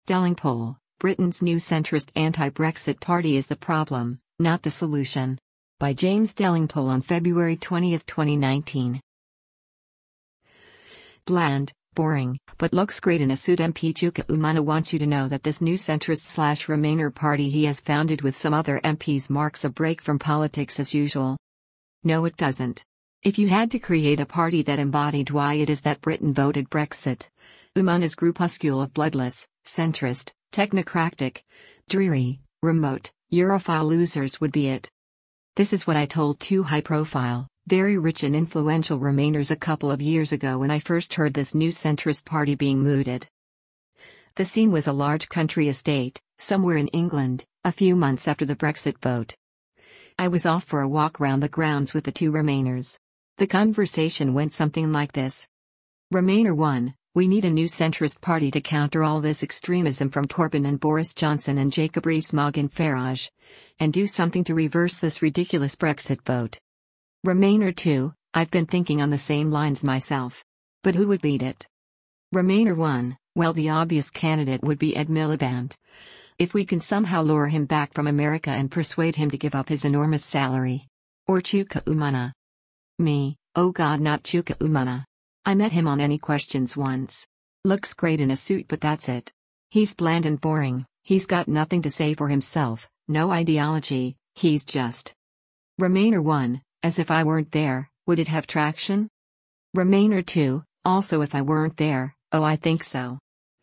Stelling poll: Britain's new centrist anti-Brexit party is the problem, not the solution. By James Delingpole on February 20, 2019. Bland, boring, but looks great in a suit. MP Chuka Umunna wants you to know that this new centrist/Remainer party he has founded with some other MPs marks a break from politics as usual. No, it doesn't. If you had to create a party that embodied why it is that Britain voted Brexit, Umunna's groupuscule of bloodless, centrist, technocratic, dreary, remote, Europhile losers would be it. This is what I told two high-profile, very rich and influential Remainers a couple of years ago when I first heard this new centrist party being mooted. The scene was a large country estate, somewhere in England, a few months after the Brexit vote. I was off for a walk round the grounds with the two Remainers. The conversation went something like this. Remainer 1, we need a new centrist party to counter all this extremism from Corbyn and Boris Johnson and Jacob Rees-Mogg and Farage, and do something to reverse this ridiculous Brexit vote. Remainer 2, I've been thinking on the same lines myself. But who would lead it? Remainer 1, well, the obvious candidate would be Ed Miliband. If we can somehow lure him back from America and persuade him to give up his enormous salary. Or Chuka Umunna. Me, oh God, not Chuka Umunna. I met him on Any Questions once. Looks great in a suit, but that's it. He's bland and boring, he's got nothing to say for himself, no ideology, he's just. Remainer 1, as if I weren't there, would it have traction? Remainer 2, also if I weren't there, oh I think so.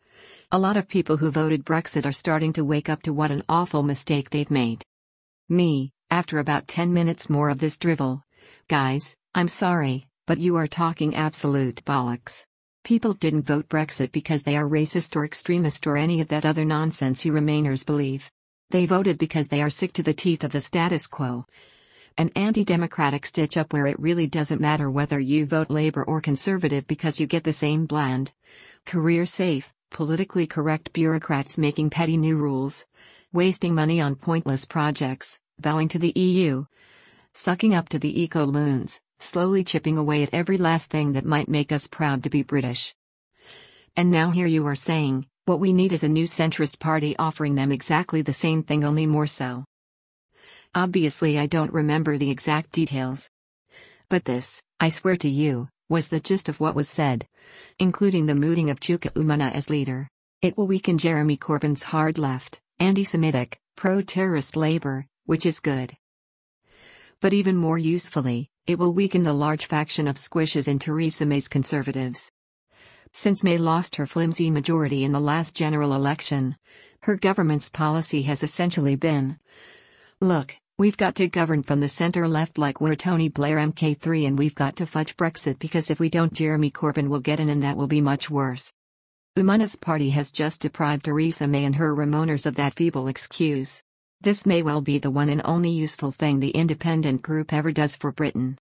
A lot of people who voted Brexit are starting to wake up to what an awful mistake they've made. Me, after about 10 minutes more of this drivel. Guys, I'm sorry, but you are talking absolute bollocks. People didn't vote Brexit because they are racist or extremist or any of that other nonsense you Remainers believe. They voted because they are sick to the teeth of the status quo. An anti-democratic stitch-up where it really doesn't matter whether you vote Labour or Conservative because you get the same bland, career-safe, politically correct bureaucrats making petty new rules, wasting money on pointless projects, bowing to the EU, sucking up to the eco-loons, slowly chipping away at every last thing that might make us proud to be British. And now here you are saying, what we need is a new centrist party offering them exactly the same thing, only more so. Obviously I don't remember the exact details. But this, I swear to you, was the gist of what was said, including the mooting of Chuka Umunna as leader. It will weaken Jeremy Corbyn's hard left, anti-Semitic, pro-terrorist Labour, which is good. But even more usefully, it will weaken the large faction of squishes in Theresa May's Conservatives. Since May lost her flimsy majority in the last general election, her government's policy has essentially been, look, we've got to govern from the centre-left like we're Tony Blair MK3, and we've got to fudge Brexit because if we don't, Jeremy Corbyn will get in and that will be much worse. Umunna's party has just deprived Theresa May and her Remainers of that feeble excuse. This may well be the one and only useful thing the independent group ever does for Britain.